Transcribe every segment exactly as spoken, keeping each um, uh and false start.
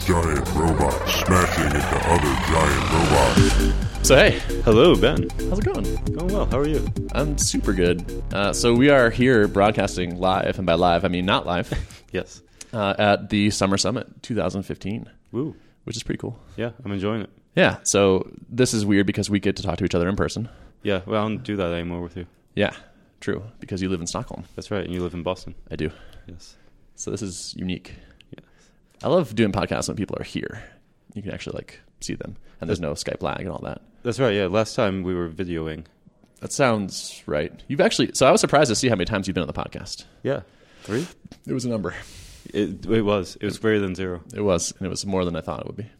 giant robots smashing into other giant robots. So hey, Hello, Ben. how's it going? Going well. How are you? I'm super good. Uh, so we are here broadcasting live, and by live I mean not live, Yes. uh, at the Summer Summit twenty fifteen, Woo. which is pretty cool. Yeah, I'm enjoying it. Yeah, so this is weird because we get to talk to each other in person. Yeah, well, I don't do that anymore with you. Yeah, true, because you live in Stockholm. That's right, and you live in Boston. I do. Yes. So this is unique. Yes. I love doing podcasts when people are here. You can actually like see them, and there's no Skype lag and all that. That's right, yeah. Last time we were videoing. That sounds right. You've actually, so I was surprised to see how many times you've been on the podcast. Yeah. Three? It was a number. It, it was. It was greater than zero. It was, and it was more than I thought it would be.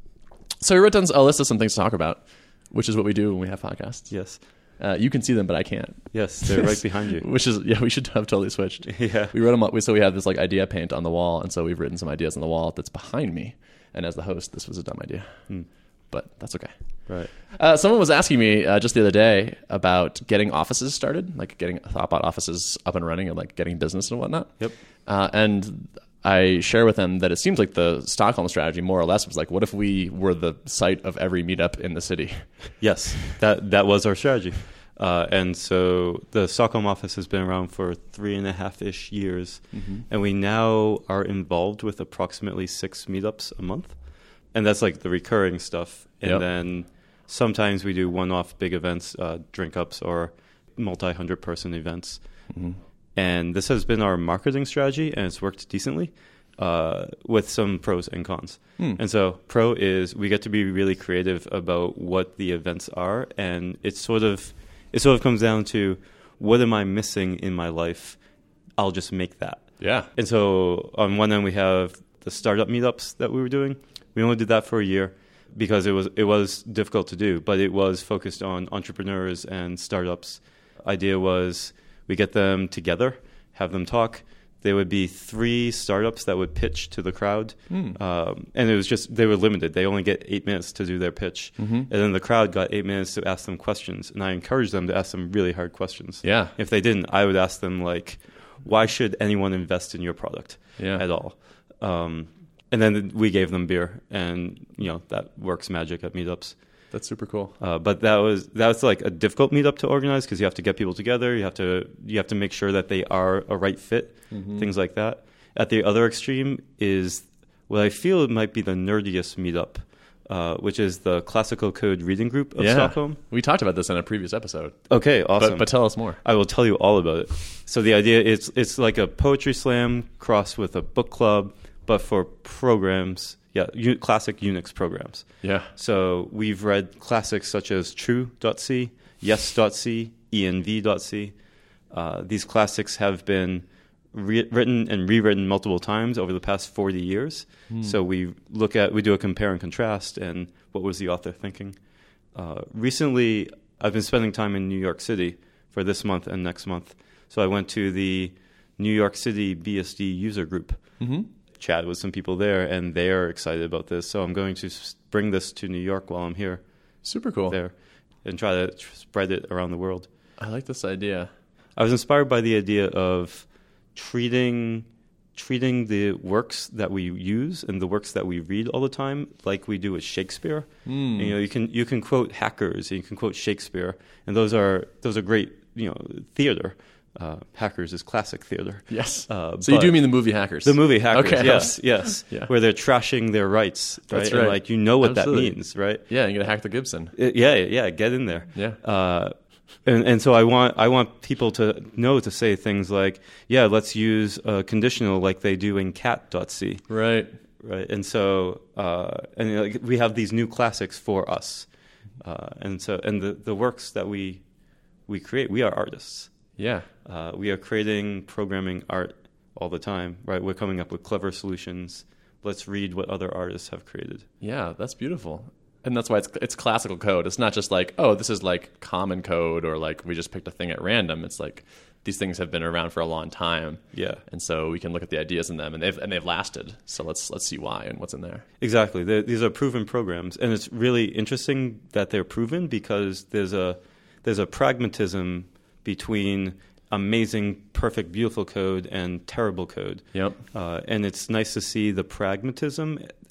So we wrote down a list of some things to talk about, which is what we do when we have podcasts. Yes. Uh, you can see them, but I can't. Yes, they're right behind you. Which is, yeah, we should have totally switched. Yeah. We wrote them up, so we have this like idea paint on the wall, and so we've written some ideas on the wall that's behind me. And as the host, this was a dumb idea. Hmm. But that's okay. Right. Uh, someone was asking me uh, just the other day about getting offices started, like getting Thoughtbot offices up and running and like getting business and whatnot. Yep. Uh, and I share with them that it seems like the Stockholm strategy more or less was like, what if we were the site of every meetup in the city? Yes, that that was our strategy. Uh, and so the Stockholm office has been around for three and a half-ish years. Mm-hmm. And we now are involved with approximately six meetups a month. And that's like the recurring stuff. And Yep. then sometimes we do one-off big events, uh, drink-ups or multi-hundred person events. Mm-hmm. And this has been our marketing strategy, and it's worked decently uh, with some pros and cons. Hmm. And so pro is we get to be really creative about what the events are, and it's sort of it sort of comes down to what am I missing in my life? I'll just make that. Yeah. And so on one end we have the startup meetups that we were doing. We only did that for a year because it was it was difficult to do, but it was focused on entrepreneurs and startups. Idea was we get them together, have them talk. There would be three startups that would pitch to the crowd. Mm. Um, and it was just, they were limited. They only get eight minutes to do their pitch. Mm-hmm. And then the crowd got eight minutes to ask them questions. And I encouraged them to ask them really hard questions. Yeah. If they didn't, I would ask them, like, why should anyone invest in your product Yeah. at all? Um, and then we gave them beer. And, you know, that works magic at meetups. That's super cool. Uh, but that was that was like a difficult meetup to organize because you have to get people together. You have to you have to make sure that they are a right fit, Mm-hmm. things like that. At the other extreme is what I feel it might be the nerdiest meetup, uh, which is the Classical Code Reading Group of Yeah. Stockholm. We talked about this in a previous episode. Okay, awesome. But, but tell us more. I will tell you all about it. So the idea is it's like a poetry slam crossed with a book club, but for programs. Yeah, u- classic Unix programs. Yeah. So we've read classics such as true.c, yes.c, env.c. Uh, these classics have been re- written and rewritten multiple times over the past forty years. Hmm. So we look at, we do a compare and contrast and what was the author thinking. Uh, recently, I've been spending time in New York City for this month and next month. So I went to the New York City B S D user group. Mm-hmm. Chat with some people there, and they are excited about this. So I'm going to s- bring this to New York while I'm here Super cool. there and try to tr- spread it around the world. I like this idea. I was inspired by the idea of treating treating the works that we use and the works that we read all the time like we do with Shakespeare. Mm. And, you know, you can you can quote hackers and you can quote Shakespeare, and those are those are great, you know, theater. Uh, Hackers is classic theater. Yes. Uh, so you but- do mean the movie Hackers? The movie Hackers, Okay. yes, yes, Yeah. where they're trashing their rights, right? That's And right. like you know what Absolutely. that means, right? Yeah, you're gonna hack the Gibson. It- yeah, yeah, get in there. Yeah. Uh, and and so I want I want people to know to say things like, yeah, let's use a conditional like they do in cat.c, Right. right? And so uh, and you know, like, we have these new classics for us, uh, and so and the, the works that we we create, we are artists. Yeah. Uh, we are creating programming art all the time, right? We're coming up with clever solutions. Let's read what other artists have created. Yeah, that's beautiful. And that's why it's it's classical code. It's not just like, oh, this is like common code or like we just picked a thing at random. It's like these things have been around for a long time. Yeah. And so we can look at the ideas in them and they've and they've lasted. So let's let's see why and what's in there. Exactly. They're, these are proven programs, and it's really interesting that they're proven because there's a there's a pragmatism between amazing, perfect, beautiful code and terrible code. Yep. Uh, and it's nice to see the pragmatism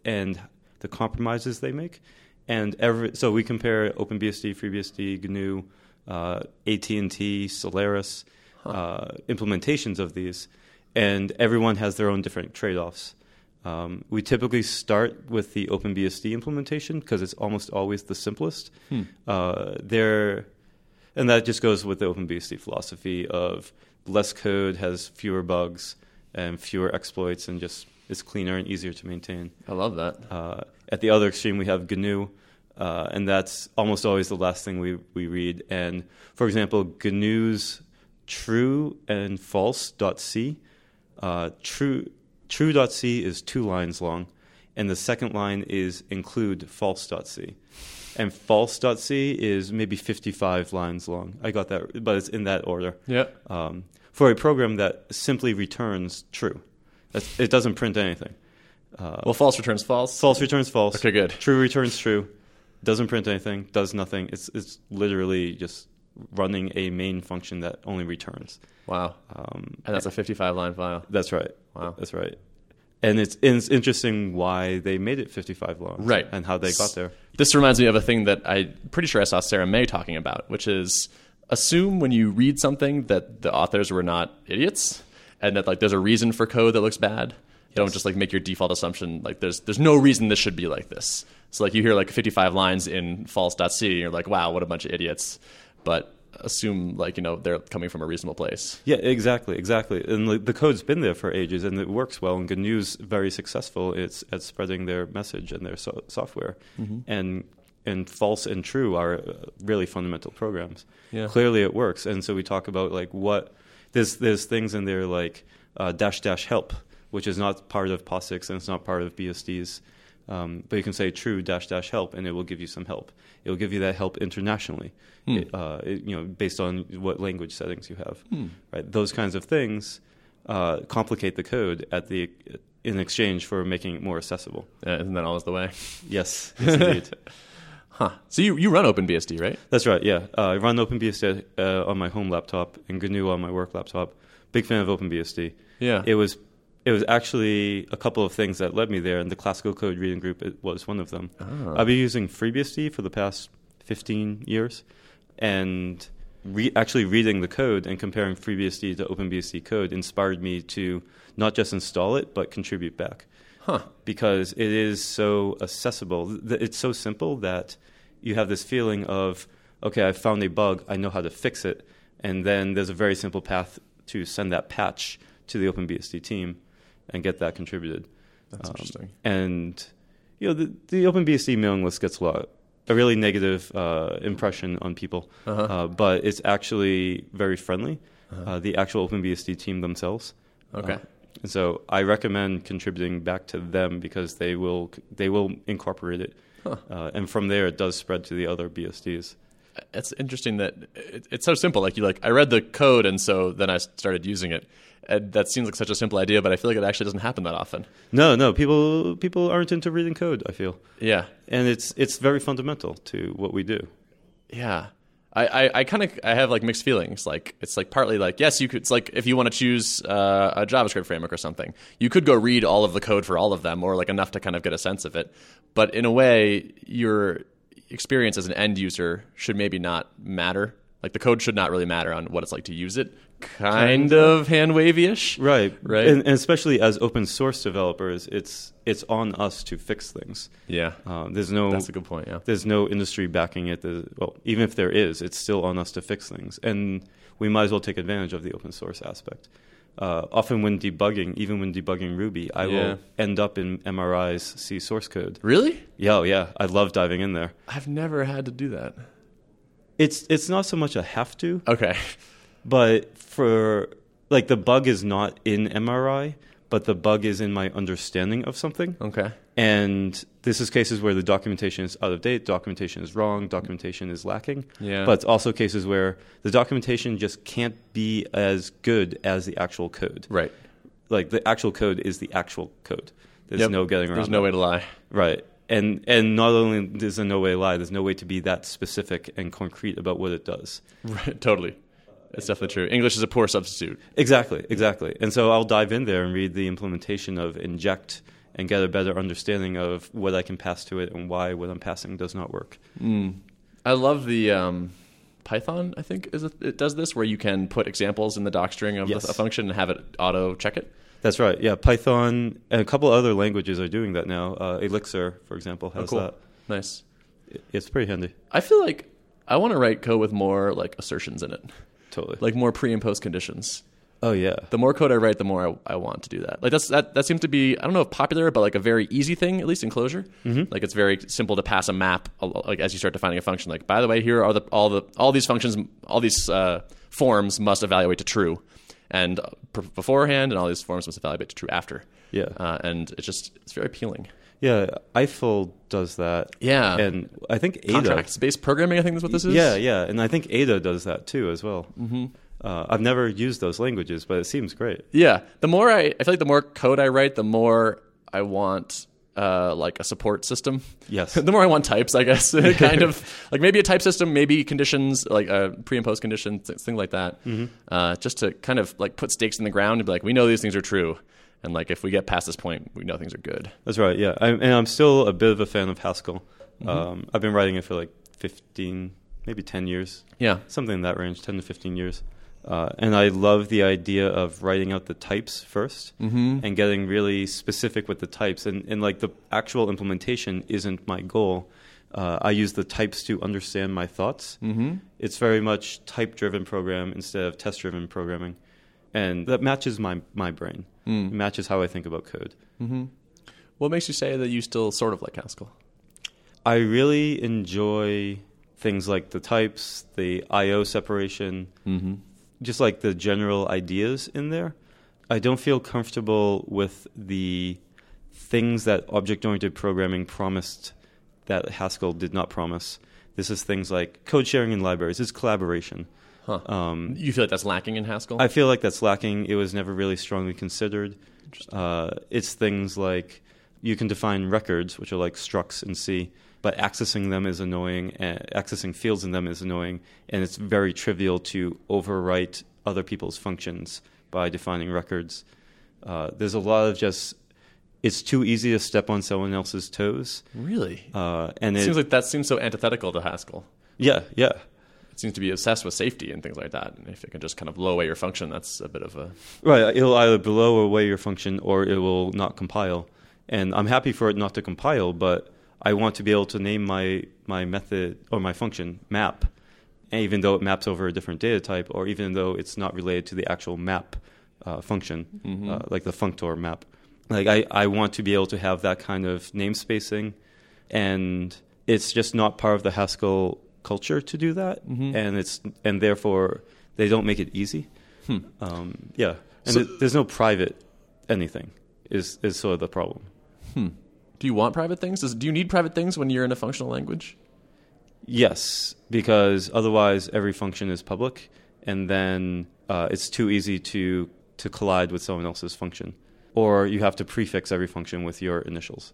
and the compromises they make. And every, so we compare OpenBSD, FreeBSD, G N U, uh, A T and T, Solaris, huh. uh, implementations of these, and everyone has their own different trade-offs. Um, we typically start with the OpenBSD implementation because it's almost always the simplest. Hmm. Uh, there, and that just goes with the OpenBSD philosophy of less code has fewer bugs and fewer exploits, and just is cleaner and easier to maintain. I love that. Uh, at the other extreme, we have G N U, uh, and that's almost always the last thing we, we read. And for example, G N U's true and false.c, uh, true true.c is two lines long, and the second line is include false.c. And false.c is maybe fifty-five lines long. I got that, but it's in that order. Yeah. Um, for a program that simply returns true. That's, it doesn't print anything. Uh, well, false returns false. False returns false. Okay, good. True returns true. Doesn't print anything. Does nothing. It's it's literally just running a main function that only returns. Wow. Um, and that's a fifty-five line file. That's right. Wow. That's right. And it's, it's interesting why they made it fifty-five long. Right. And how they got there. This reminds me of a thing that I'm pretty sure I saw Sarah May talking about, which is assume when you read something that the authors were not idiots and that like there's a reason for code that looks bad. Yes. Don't just like make your default assumption like there's there's no reason this should be like this. So like you hear like fifty-five lines in false.c and you're like, wow, what a bunch of idiots. But assume like, you know, they're coming from a reasonable place. Yeah, exactly, exactly. And the, the code's been there for ages and it works well, and G N U's very successful it's at spreading their message and their so- software. Mm-hmm. And and false and true are really fundamental programs. Yeah. Clearly it works. And so we talk about like what there's there's things in there like uh, dash dash help, which is not part of POSIX and it's not part of B S Ds. Um, but you can say true dash dash help, and it will give you some help. It will give you that help internationally, hmm. it, uh, it, you know, based on what language settings you have. Hmm. Right, those kinds of things uh, complicate the code at the in exchange for making it more accessible. Uh, isn't that always the way? Yes, yes indeed. Huh. So you you run OpenBSD, right? That's right. Yeah, uh, I run OpenBSD uh, on my home laptop and G N U on my work laptop. Big fan of OpenBSD. Yeah, it was. It was actually a couple of things that led me there, and the classical code reading group it was one of them. Oh. I've been using FreeBSD for the past fifteen years, and re- actually reading the code and comparing FreeBSD to OpenBSD code inspired me to not just install it, but contribute back. Huh. Because it is so accessible. It's so simple that you have this feeling of, okay, I found a bug, I know how to fix it, and then there's a very simple path to send that patch to the OpenBSD team and get that contributed. That's um, interesting. And you know, the, the OpenBSD mailing list gets a lot, a really negative uh, impression on people, uh-huh. uh, but it's actually very friendly. Uh-huh. Uh, the actual OpenBSD team themselves. Okay. Uh, and so I recommend contributing back to them because they will they will incorporate it, huh. uh, and from there it does spread to the other B S Ds. It's interesting that it, it's so simple. Like you like, I read the code, and so then I started using it. And that seems like such a simple idea, but I feel like it actually doesn't happen that often. No, no, people people aren't into reading code, I feel. Yeah, and it's it's very fundamental to what we do. Yeah, I I, I kind of I have like mixed feelings. Like it's like partly like yes, you could. It's like if you want to choose uh, a JavaScript framework or something, you could go read all of the code for all of them, or like enough to kind of get a sense of it. But in a way, your experience as an end user should maybe not matter. Like the code should not really matter on what it's like to use it. Kind of hand wavy-ish. Right. Right. And, and especially as open source developers, it's it's on us to fix things. Yeah. Uh, there's no That's a good point, yeah. There's no industry backing it. There's, well, even if there is, it's still on us to fix things. And we might as well take advantage of the open source aspect. Uh, often when debugging, even when debugging Ruby, I yeah. will end up in M R I's C source code. Really? Yeah, oh, yeah. I love diving in there. I've never had to do that. It's it's not so much a have to. Okay. But for, like, the bug is not in M R I, but the bug is in my understanding of something. Okay. And this is cases where the documentation is out of date, documentation is wrong, documentation is lacking. Yeah. But it's also cases where the documentation just can't be as good as the actual code. Right. Like, the actual code is the actual code. There's yep. no getting around There's no that. way to lie. Right. And and not only is there no way to lie, there's no way to be that specific and concrete about what it does. Right. Totally. It's definitely true. English is a poor substitute. Exactly, exactly. And so I'll dive in there and read the implementation of inject and get a better understanding of what I can pass to it and why what I'm passing does not work. Mm. I love the um, Python, I think, is it, it does this, where you can put examples in the docstring of Yes. a function and have it auto-check it. That's right. Yeah, Python and a couple other languages are doing that now. Uh, Elixir, for example, has Oh, cool. that. Nice. It- It's pretty handy. I feel like I want to write code with more like assertions in it, Totally. like more pre and post conditions. oh, yeah. The more code I write, the more I, I want to do that. Like that's that that seems to be, I don't know if popular, but like a very easy thing, at least in Clojure. Mm-hmm. Like it's very simple to pass a map. Like as you start defining a function, like by the way, here are the all the all these functions, all these uh, forms must evaluate to true, and p- beforehand, and all these forms must evaluate to true after. Yeah. Uh, and it's just it's very appealing. Yeah, Eiffel does that. Yeah. And I think Ada. Contracts-based programming, I think is what this is. Yeah, yeah. And I think Ada does that too as well. Mm-hmm. Uh, I've never used those languages, but it seems great. Yeah. The more I, I feel like the more code I write, the more I want uh, like a support system. Yes. The more I want types, I guess. Kind of like maybe a type system, maybe conditions, like uh, pre and post conditions, th- things like that. Mm-hmm. Uh, just to kind of like put stakes in the ground and be like, we know these things are true. And like if we get past this point, we know things are good. That's right, yeah. I, and I'm still a bit of a fan of Haskell. Mm-hmm. Um, I've been writing it for like fifteen, maybe ten years. Yeah. Something in that range, ten to fifteen years. Uh, and I love the idea of writing out the types first Mm-hmm. and getting really specific with the types. And, and like the actual implementation isn't my goal. Uh, I use the types to understand my thoughts. Mm-hmm. It's very much type-driven program instead of test-driven programming. And that matches my, my brain. Mm. It matches how I think about code. Mm-hmm. What makes you say that you still sort of like Haskell? I really enjoy things like the types, the I O separation, Mm-hmm. just like the general ideas in there. I don't feel comfortable with the things that object-oriented programming promised that Haskell did not promise. This is things like code sharing in libraries. It's collaboration. Huh. Um, You feel like that's lacking in Haskell? I feel like that's lacking. It was never really strongly considered. Uh, it's things like you can define records, which are like structs in C, but accessing them is annoying. Uh, accessing fields in them is annoying, and it's very trivial to overwrite other people's functions by defining records. Uh, there's a lot of just it's too easy to step on someone else's toes. Really? Uh, and It it seems like that seems so antithetical to Haskell. yeah, yeah. It seems to be obsessed with safety and things like that. And if it can just kind of blow away your function, that's a bit of a... Right, it'll either blow away your function or it will not compile. And I'm happy for it not to compile, but I want to be able to name my, my method or my function map, even though it maps over a different data type, or even though it's not related to the actual map uh, function, Mm-hmm. uh, like the functor map. Like I, I want to be able to have that kind of namespacing, and it's just not part of the Haskell culture to do that, Mhm. and it's and therefore they don't make it easy. Hmm. Um, yeah, and So- th- there's no private anything is is sort of the problem. Hmm. Do you want private things? Does, do you need private things when you're in a functional language? Yes, because otherwise every function is public, and then uh, it's too easy to to collide with someone else's function, or you have to prefix every function with your initials.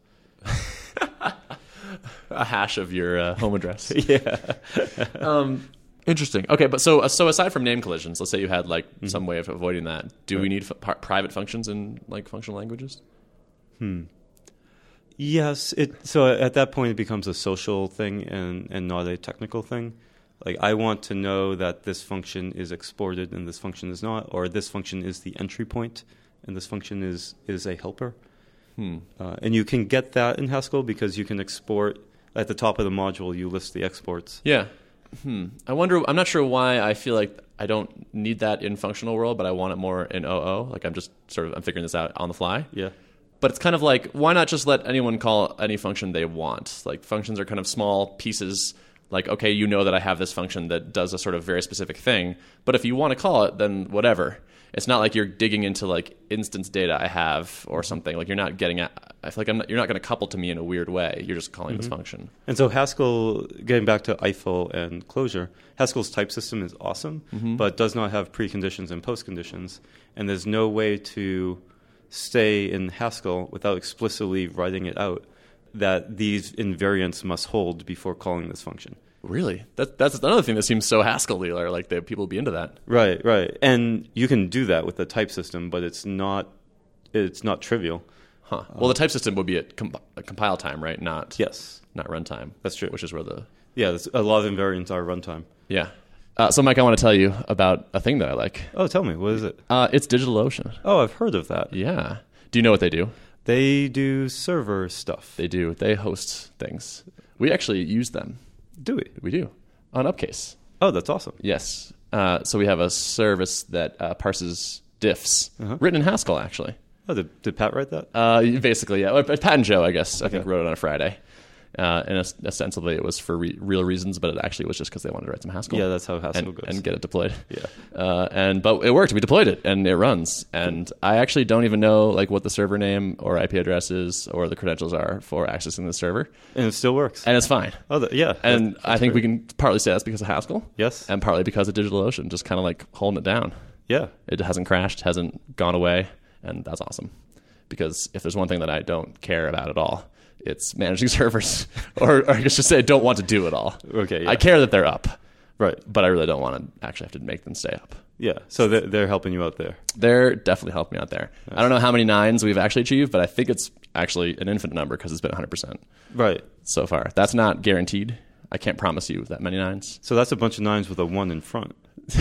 A hash of your uh, home address. Yeah. um, interesting. Okay, but so so aside from name collisions, let's say you had like mm-hmm. some way of avoiding that. Do right. we need f- p- private functions in like functional languages? Hmm. Yes. It so at that point it becomes a social thing and and not a technical thing. Like I want to know that this function is exported and this function is not, or this function is the entry point and this function is is a helper. Hmm. Uh, and you can get that in Haskell because you can export at the top of the module. You list the exports. Yeah. Hmm. I wonder. I'm not sure why I feel like I don't need that in functional world, but I want it more in O O. Like I'm just sort of I'm figuring this out on the fly. Yeah. But it's kind of like, why not just let anyone call any function they want? Like functions are kind of small pieces. Like, okay, you know that I have this function that does a sort of very specific thing, but if you want to call it, then whatever. It's not like you're digging into like instance data I have or something. Like you're not getting at, I feel like I'm not, you're not going to couple to me in a weird way. You're just calling mm-hmm. this function. And so Haskell, getting back to Eiffel and Clojure, Haskell's type system is awesome, mm-hmm. but does not have preconditions and postconditions. And there's no way to stay in Haskell without explicitly writing it out that these invariants must hold before calling this function. Really? That, that's another thing that seems so Haskell-y, or like that people would be into that. Right, right. And you can do that with the type system, but it's not it's not trivial. Huh. Well, the type system would be at comp- compile time, right? Not Yes, not runtime. that's true. Which is where the Yeah, there's a lot of invariants are runtime. yeah. Uh, so, Mike, I want to tell you about a thing that I like. Oh, tell me, what is it? Uh, it's DigitalOcean. Oh, I've heard of that. Yeah. Do you know what they do? They do server stuff. They do. They host things. We actually use them. Do we? We do on Upcase. Oh, that's awesome. Yes. Uh, so we have a service that uh, parses diffs, Uh-huh. written in Haskell, actually. Oh, did, did Pat write that? Uh, basically, yeah. Well, Pat and Joe, I guess, I think Okay. wrote it on a Friday. Uh, and es- ostensibly, it was for re- real reasons, but it actually was just because they wanted to write some Haskell. Yeah, that's how Haskell and, goes. and get it deployed. Yeah. Uh, and but it worked. We deployed it, and it runs. And I actually don't even know like what the server name or I P address is or the credentials are for accessing the server, And it still works. and it's fine. oh, the, yeah. And that's- I that's think great. we can partly say that's because of Haskell, Yes. and partly because of DigitalOcean, just kind of like holding it down. Yeah. It hasn't crashed, hasn't gone away, and that's awesome. Because if there's one thing that I don't care about at all, it's managing servers, or, or I guess just say I don't want to do it all. Okay, yeah. I care that they're up, Right. but I really don't want to actually have to make them stay up. Yeah. So they're, they're helping you out there. They're definitely helping me out there. I don't know how many nines we've actually achieved, but I think it's actually an infinite number because it's been one hundred percent Right. so far. That's not guaranteed. I can't promise you that many nines. So that's a bunch of nines with a one in front.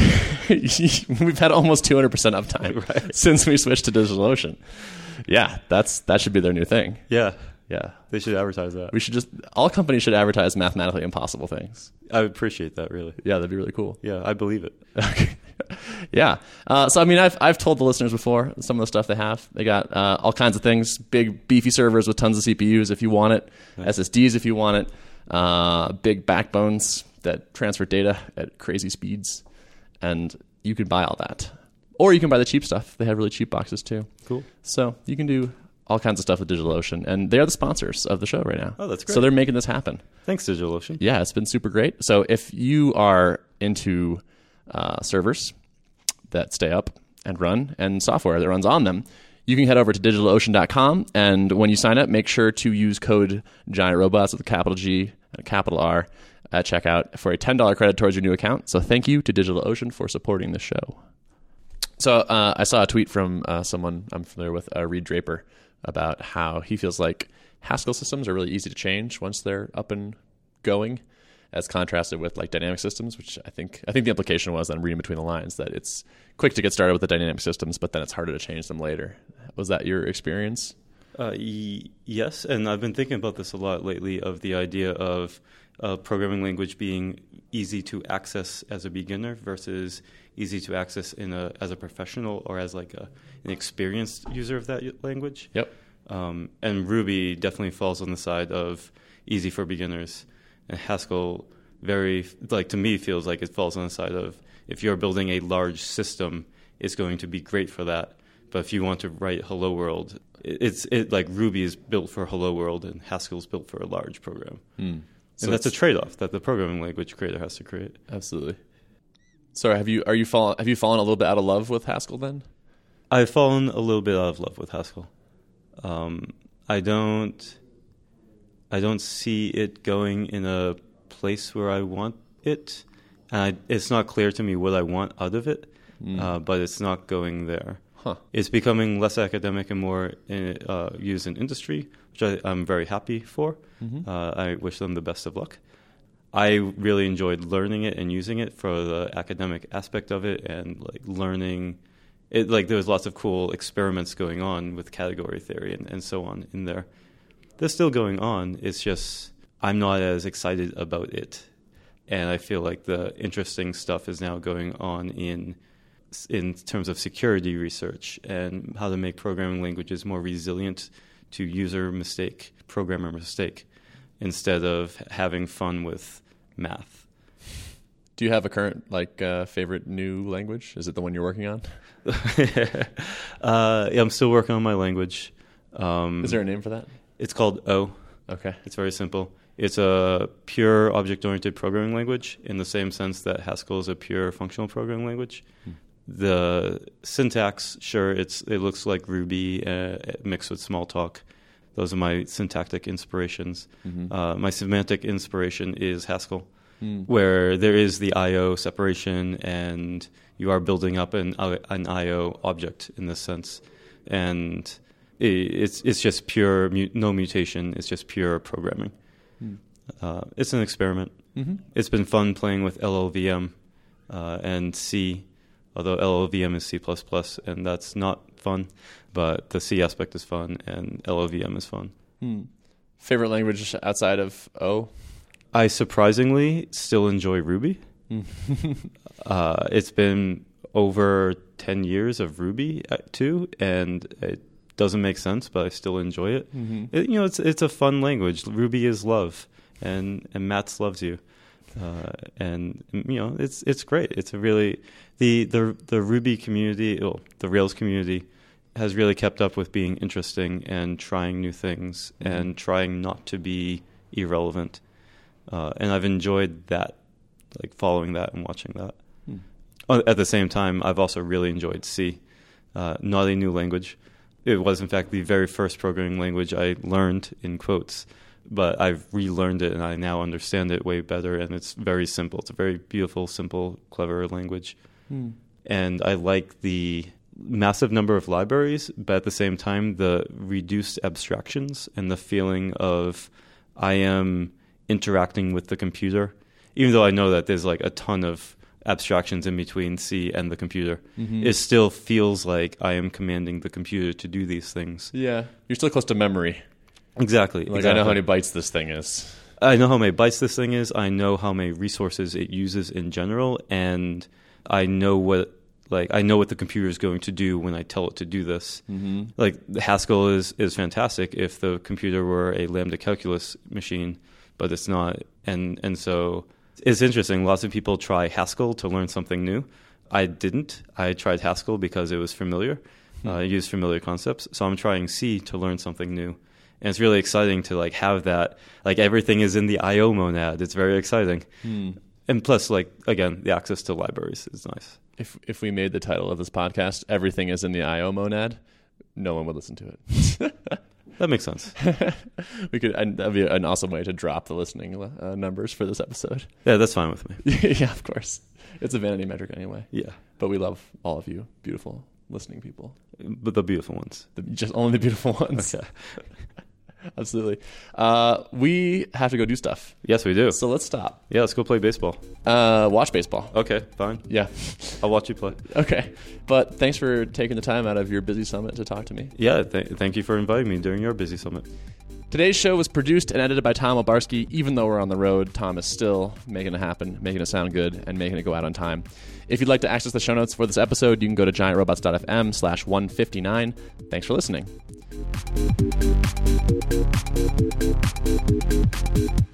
We've had almost two hundred percent uptime Right. since we switched to DigitalOcean. Yeah, that's that should be their new thing. Yeah. Yeah. They should advertise that. We should just all companies should advertise mathematically impossible things. I would appreciate that, really. Yeah, that'd be really cool. Yeah, I believe it. Okay. Yeah. Uh, so I mean, I've I've told the listeners before some of the stuff they have. They got uh, all kinds of things: big beefy servers with tons of C P Us if you want it, Nice. S S Ds if you want it, uh, big backbones that transfer data at crazy speeds, and you can buy all that, or you can buy the cheap stuff. They have really cheap boxes too. Cool. So you can do all kinds of stuff with DigitalOcean, and they are the sponsors of the show right now. Oh, that's great. So they're making this happen. Thanks, DigitalOcean. Yeah, it's been super great. So if you are into uh, servers that stay up and run and software that runs on them, you can head over to DigitalOcean dot com, and when you sign up, make sure to use code Giant Robots with a capital G and a capital R at checkout for a ten dollars credit towards your new account. So thank you to DigitalOcean for supporting the show. So uh, I saw a tweet from uh, someone I'm familiar with, uh, Reed Draper, about how he feels like Haskell systems are really easy to change once they're up and going, as contrasted with like dynamic systems, which I think I think the implication was, I'm reading between the lines, that it's quick to get started with the dynamic systems, but then it's harder to change them later. Was that your experience? Uh, y- yes, and I've been thinking about this a lot lately, of the idea of a programming language being easy to access as a beginner versus easy to access in a as a professional or as like a, an experienced user of that y- language. Yep. Um, and Ruby definitely falls on the side of easy for beginners, and Haskell very like to me feels like it falls on the side of, if you're building a large system, it's going to be great for that. But if you want to write Hello World, it- it's it like Ruby is built for Hello World and Haskell's built for a large program. Mm. So And that's a it's- trade-off that the programming language creator has to create. Absolutely. So have you are you fallen have you fallen a little bit out of love with Haskell then? I've fallen a little bit out of love with Haskell. Um, I don't, I don't see it going in a place where I want it. And I, it's not clear to me what I want out of it, Mm. uh, but it's not going there. Huh. It's becoming less academic and more in, uh, used in industry, which I, I'm very happy for. Mhm. Uh, I wish them the best of luck. I really enjoyed learning it and using it for the academic aspect of it, and like learning it. Like there was lots of cool experiments going on with category theory and, and so on in there. They're still going on. It's just I'm not as excited about it, and I feel like the interesting stuff is now going on in in terms of security research and how to make programming languages more resilient to user mistake, programmer mistake, instead of having fun with math. Do you have a current like uh, favorite new language? Is it the one you're working on? uh, yeah, I'm still working on my language. Um, Is there a name for that? It's called O. Okay. It's very simple. It's a pure object-oriented programming language in the same sense that Haskell is a pure functional programming language. Hmm. The syntax, sure, it's it looks like Ruby uh, mixed with Smalltalk. Those are my syntactic inspirations. Mhm. Uh, my semantic inspiration is Haskell, Mm. where there is the I O separation, and you are building up an, an I O object in this sense. And it, it's it's just pure mu- no mutation. It's just pure programming. Mm. Uh, it's an experiment. Mm-hmm. It's been fun playing with L L V M uh, and C, although L L V M is C plus plus, and that's not fun. But the C aspect is fun, and L L V M is fun. Mm. Favorite language outside of O? I surprisingly still enjoy Ruby. uh, it's been over ten years of Ruby too, and it doesn't make sense, but I still enjoy it. Mm-hmm. it you know, it's it's a fun language. Ruby is love, and and Mats loves you, uh, and you know it's it's great. It's a really the the the Ruby community, well, the Rails community, has really kept up with being interesting and trying new things mm-hmm. and trying not to be irrelevant. Uh, and I've enjoyed that, like following that and watching that. Hmm. At the same time, I've also really enjoyed C. Uh, not a new language. It was, in fact, the very first programming language I learned, in quotes. But I've relearned it, and I now understand it way better. And it's very simple. It's a very beautiful, simple, clever language. Hmm. And I like the massive number of libraries, but at the same time, the reduced abstractions and the feeling of I am interacting with the computer, even though I know that there's like a ton of abstractions in between C and the computer. Mm-hmm. It still feels like I am commanding the computer to do these things. Yeah, you're still close to memory. Exactly. Like exactly. I know how many bytes this thing is. I know how many bytes this thing is. I know how many resources it uses in general, and I know what like I know what the computer is going to do when I tell it to do this. Mm-hmm. Like Haskell is is fantastic if the computer were a lambda calculus machine, but it's not. And and so it's interesting. Lots of people try Haskell to learn something new. I didn't. I tried Haskell because it was familiar. Mm-hmm. Uh, I used familiar concepts. So I'm trying C to learn something new. And it's really exciting to like have that. Like everything is in the I O monad. It's very exciting. Mm. And plus, like again, the access to libraries is nice. If if we made the title of this podcast, everything is in the I O monad, no one would listen to it. That makes sense. We could. And that'd be an awesome way to drop the listening uh, numbers for this episode. Yeah, that's fine with me. Yeah, of course. It's a vanity metric anyway. Yeah, but we love all of you, beautiful listening people. But the beautiful ones, the, just only the beautiful ones. Okay. Absolutely. Uh, we have to go do stuff. Yes, we do. So let's stop. Yeah, let's go play baseball. Uh, watch baseball. Okay, fine. Yeah. I'll watch you play. Okay. But thanks for taking the time out of your busy summit to talk to me. Yeah, th- thank you for inviting me during your busy summit. Today's show was produced and edited by Tom Obarski. Even though we're on the road, Tom is still making it happen, making it sound good, and making it go out on time. If you'd like to access the show notes for this episode, you can go to giantrobots.fm slash 159. Thanks for listening.